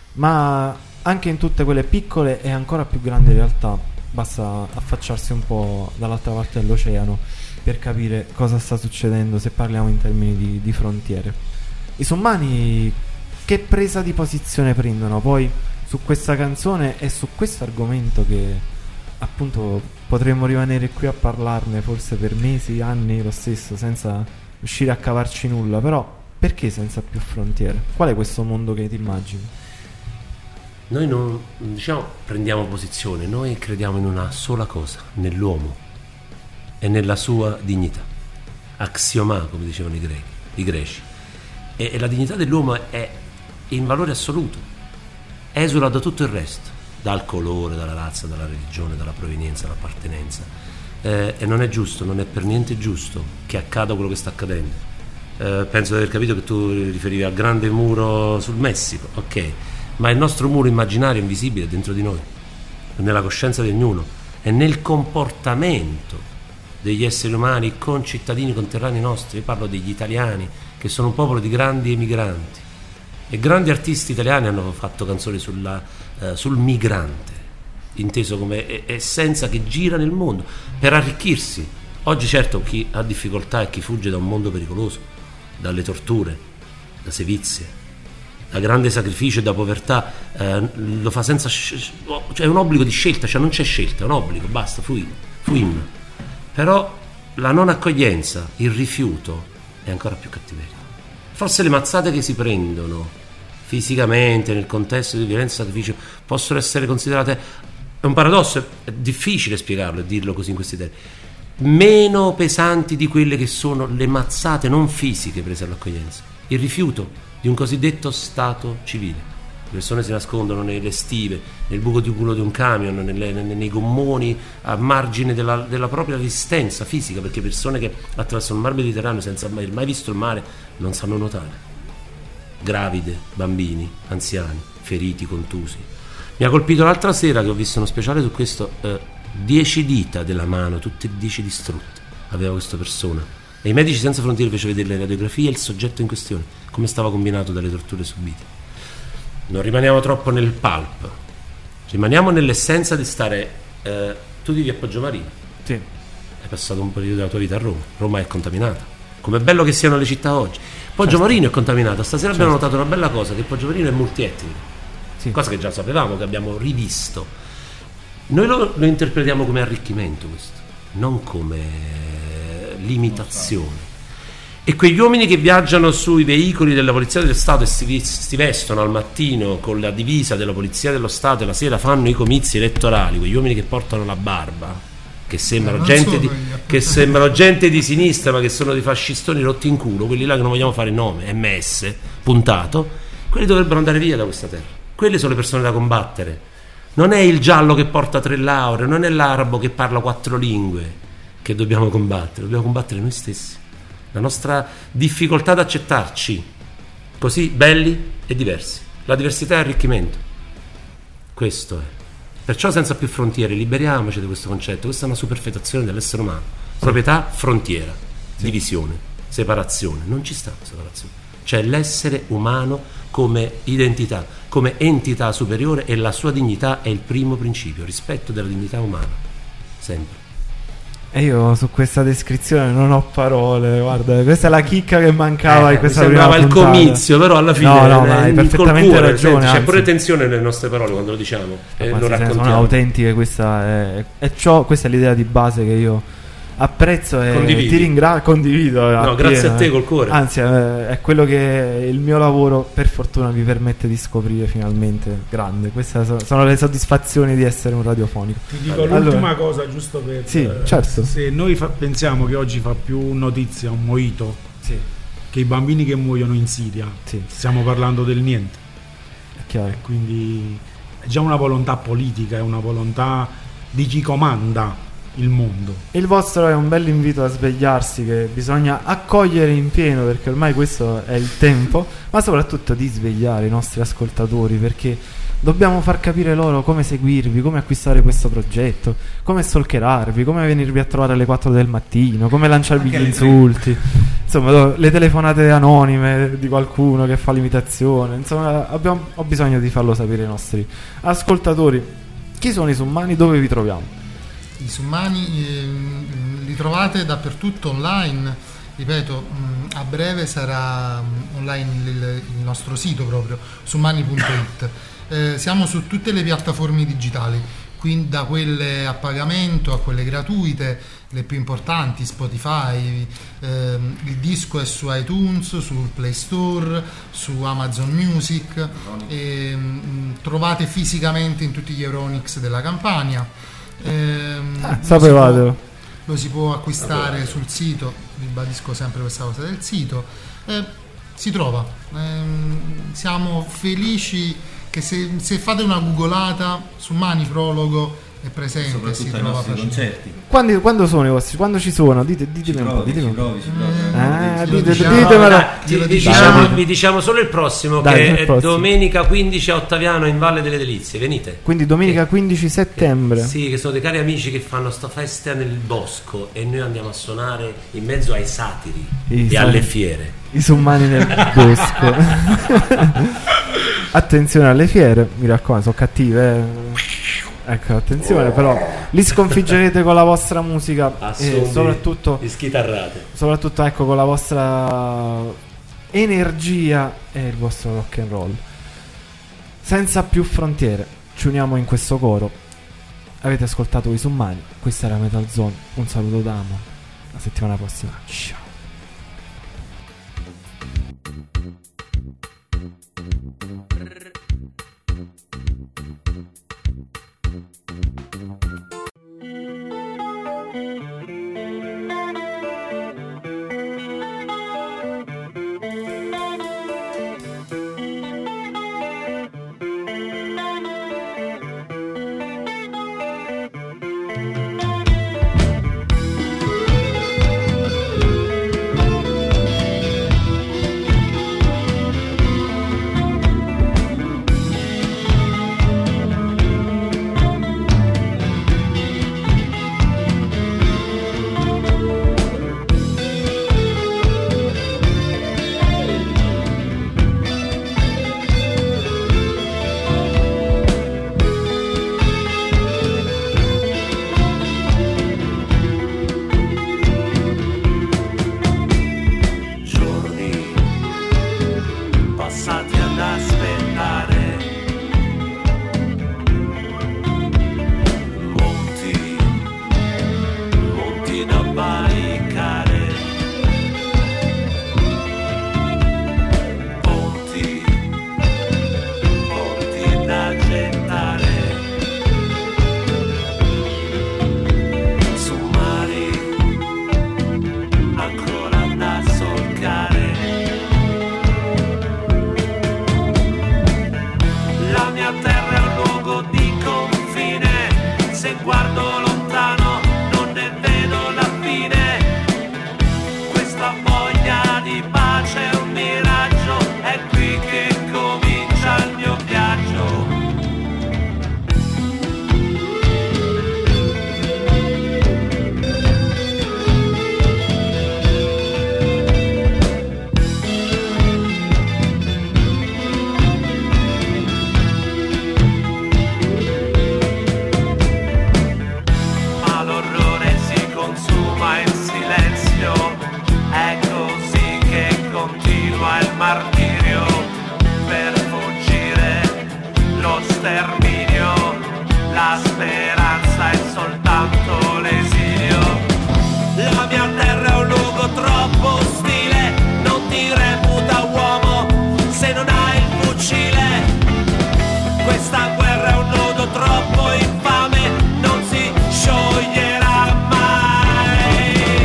ma anche in tutte quelle piccole e ancora più grandi realtà. Basta affacciarsi un po' dall'altra parte dell'oceano per capire cosa sta succedendo, se parliamo in termini di, di frontiere. I Summani che presa di posizione prendono poi su questa canzone e su questo argomento, che appunto potremmo rimanere qui a parlarne forse per mesi, anni lo stesso, senza riuscire a cavarci nulla. Però perché senza più frontiere? Qual è questo mondo che ti immagini? Noi non, diciamo, prendiamo posizione, noi crediamo in una sola cosa, nell'uomo e nella sua dignità. Axioma, come dicevano i greci, i greci. E, e la dignità dell'uomo è in valore assoluto, esula da tutto il resto, dal colore, dalla razza, dalla religione, dalla provenienza, dall'appartenenza. Eh, e non è giusto, non è per niente giusto che accada quello che sta accadendo. Eh, penso di aver capito che tu riferivi al grande muro sul Messico, ok, ma il nostro muro immaginario invisibile è dentro di noi, è nella coscienza di ognuno, è nel comportamento degli esseri umani concittadini conterranei nostri. Io parlo degli italiani, che sono un popolo di grandi emigranti, e grandi artisti italiani hanno fatto canzoni sulla, eh, sul migrante, inteso come essenza che gira nel mondo per arricchirsi. Oggi certo chi ha difficoltà è chi fugge da un mondo pericoloso, dalle torture, da sevizie, da grande sacrificio e da povertà, eh, lo fa senza sc- cioè è un obbligo di scelta, cioè non c'è scelta, è un obbligo, basta, fuim, fuim. Però la non accoglienza, il rifiuto è ancora più cattiveria. Forse le mazzate che si prendono fisicamente nel contesto di violenza e sacrificio possono essere considerate, è un paradosso, è difficile spiegarlo e dirlo così in questi termini, meno pesanti di quelle che sono le mazzate non fisiche prese all'accoglienza, il rifiuto di un cosiddetto stato civile. Le persone si nascondono nelle stive, nel buco di culo di un camion, nelle, nelle, nei gommoni a margine della, della propria resistenza fisica, perché persone che attraversano il mar Mediterraneo senza mai, mai visto il mare non sanno nuotare. Gravide, bambini, anziani, feriti, contusi. Mi ha colpito l'altra sera che ho visto uno speciale su questo, eh, dieci dita della mano, tutte e dieci distrutte aveva questa persona, e i Medici Senza Frontiere fece vedere le radiografie e il soggetto in questione, come stava combinato dalle torture subite. Non rimaniamo troppo nel pulp, rimaniamo nell'essenza di stare, eh, tu vivi a Poggiomarino, sì, hai passato un periodo della tua vita a Roma, Roma è contaminata, com'è bello che siano le città oggi. Poggiomarino certo. è contaminata, stasera certo. abbiamo notato una bella cosa, che Poggiomarino è multietnico, sì. cosa che già sapevamo, che abbiamo rivisto. Noi lo, lo interpretiamo come arricchimento questo, non come limitazione. E quegli uomini che viaggiano sui veicoli della Polizia dello Stato e si, si vestono al mattino con la divisa della Polizia dello Stato e la sera fanno i comizi elettorali, quegli uomini che portano la barba, che sembrano, eh, gente, di, che sembrano gente di sinistra ma che sono dei fascistoni rotti in culo, quelli là che non vogliamo fare il nome, M S, puntato, quelli dovrebbero andare via da questa terra. Quelle sono le persone da combattere. Non è il giallo che porta tre lauree, non è l'arabo che parla quattro lingue che dobbiamo combattere, dobbiamo combattere noi stessi. la nostra difficoltà ad accettarci così belli e diversi. La diversità è arricchimento, questo è. Perciò senza più frontiere, liberiamoci di questo concetto. Questa è una superfetazione dell'essere umano. Proprietà, frontiera, sì. Divisione, separazione. Non ci sta separazione. C'è l'essere umano come identità, come entità superiore, e la sua dignità è il primo principio, rispetto della dignità umana, sempre. E io su questa descrizione non ho parole, guarda, questa è la chicca che mancava eh, in questa mi sembrava prima il puntata. Comizio, però alla fine no, no, ma hai perfettamente cuore, ragione, senti, c'è anzi. pure tensione nelle nostre parole quando lo diciamo e ma lo raccontiamo. Sono autentiche, questa è, è ciò, questa è l'idea di base che io apprezzo e Condividi. ti ringrazio, condivido. No, grazie a te col cuore. Anzi, è, è quello che il mio lavoro per fortuna mi permette di scoprire finalmente. Grande, queste sono le soddisfazioni di essere un radiofonico. Ti dico allora, l'ultima cosa, giusto per sì, eh, certo. Se noi fa, pensiamo che oggi fa più notizia un mojito, sì, che i bambini che muoiono in Siria, sì, stiamo parlando del niente. È chiaro. E quindi è già una volontà politica, è una volontà di chi comanda il mondo. Il vostro è un bel invito a svegliarsi, che bisogna accogliere in pieno, perché ormai questo è il tempo, ma soprattutto di svegliare i nostri ascoltatori, perché dobbiamo far capire loro come seguirvi, come acquistare questo progetto, come stalkerarvi, come venirvi a trovare alle quattro del mattino, come lanciarvi Anche gli insulti, insomma le telefonate anonime di qualcuno che fa l'imitazione. Insomma abbiamo, ho bisogno di farlo sapere ai nostri ascoltatori. Chi sono i Summani? Dove vi troviamo? I Summani eh, li trovate dappertutto online, ripeto, mh, a breve sarà mh, online il, il nostro sito proprio, summani punto it. Eh, siamo su tutte le piattaforme digitali, quindi da quelle a pagamento a quelle gratuite, le più importanti, Spotify, ehm, il disco è su iTunes, sul Play Store, su Amazon Music, e, mh, trovate fisicamente in tutti gli Euronics della Campania. Ehm, ah, sapevate. Lo, lo si può acquistare sul sito, ribadisco sempre questa cosa del sito, eh, si trova. Ehm, siamo felici che se, se fate una googolata su Mani Prologo è presente, soprattutto si ai trova nostri facilmente. concerti. Quando, quando sono i vostri? Quando ci sono? Dite, ditemi un po', ditemi un po'. Ah, dite, ditemelo. Vi diciamo, vi diciamo solo il prossimo, Dai, che il è prossimo. domenica quindici a Ottaviano in Valle delle Delizie. Venite. Quindi domenica quindici settembre. Sì, che sono dei cari amici che fanno sta festa nel bosco e noi andiamo a suonare in mezzo ai satiri I e sati- alle fiere. I Summani nel bosco. Attenzione alle fiere, mi raccomando, sono cattive. eh. Ecco, attenzione, però li sconfiggerete con la vostra musica e soprattutto schitarrate. Soprattutto ecco con la vostra energia e il vostro rock and roll. Senza più frontiere, ci uniamo in questo coro. Avete ascoltato i Summani, questa era Metal Zone. Un saluto da Amo. La settimana prossima. Ciao. la voglia di pace è un miraggio, è qui che comincia il mio viaggio. Ma l'orrore si consuma in silenzio, è così che continua il martirio per fuggire lo sterminio, la speranza è soltanto l'esilio. La mia terra è un luogo troppo ostile, non ti reputa uomo se non hai il fucile. Questa guerra è un nodo troppo infame, non si scioglierà mai.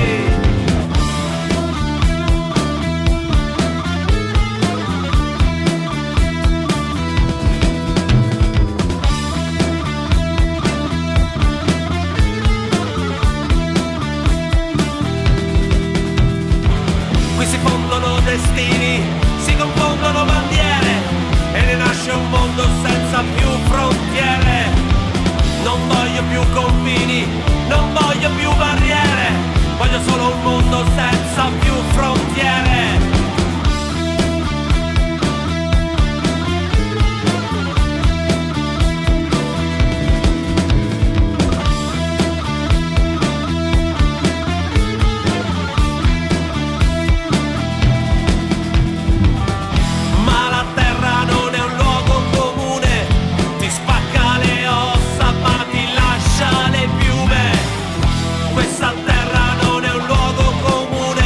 Qui si fondono destini, si confondono bandiere e ne nasce un mondo senza più frontiere. Non voglio più confini, non voglio più barriere, voglio solo un mondo senza più frontiere. Ma la terra non è un luogo comune, ti spacca le ossa ma ti lascia le piume. Questa terra non è un luogo comune,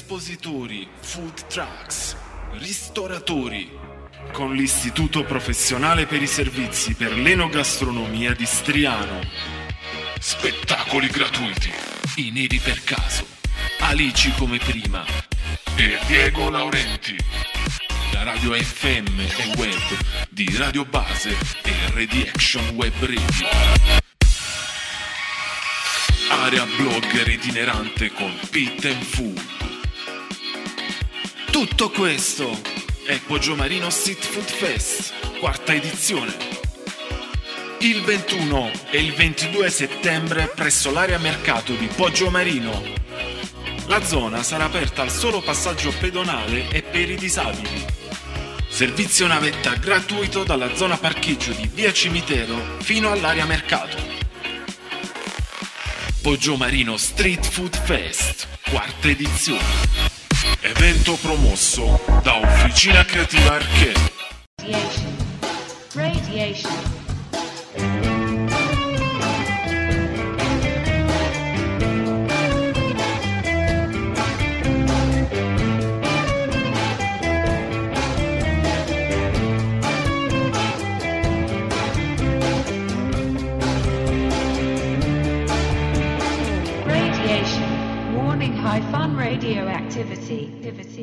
espositori, food trucks, ristoratori, con l'Istituto Professionale per i Servizi per l'Enogastronomia di Striano. Spettacoli gratuiti, i neri per caso, Alici come prima e Diego Laurenti. La radio F M e web di Radio Base e Radio Action Web Radio. Area blogger itinerante con Pit and Food. Tutto questo è Poggiomarino Street Food Fest, quarta edizione. Il ventuno e il ventidue settembre presso l'area mercato di Poggiomarino. La zona sarà aperta al solo passaggio pedonale e per i disabili. Servizio navetta gratuito dalla zona parcheggio di Via Cimitero fino all'area mercato. Poggiomarino Street Food Fest, quarta edizione. Evento promosso da Officina Creativa Arche. Radiation. Radiation. High fun radioactivity.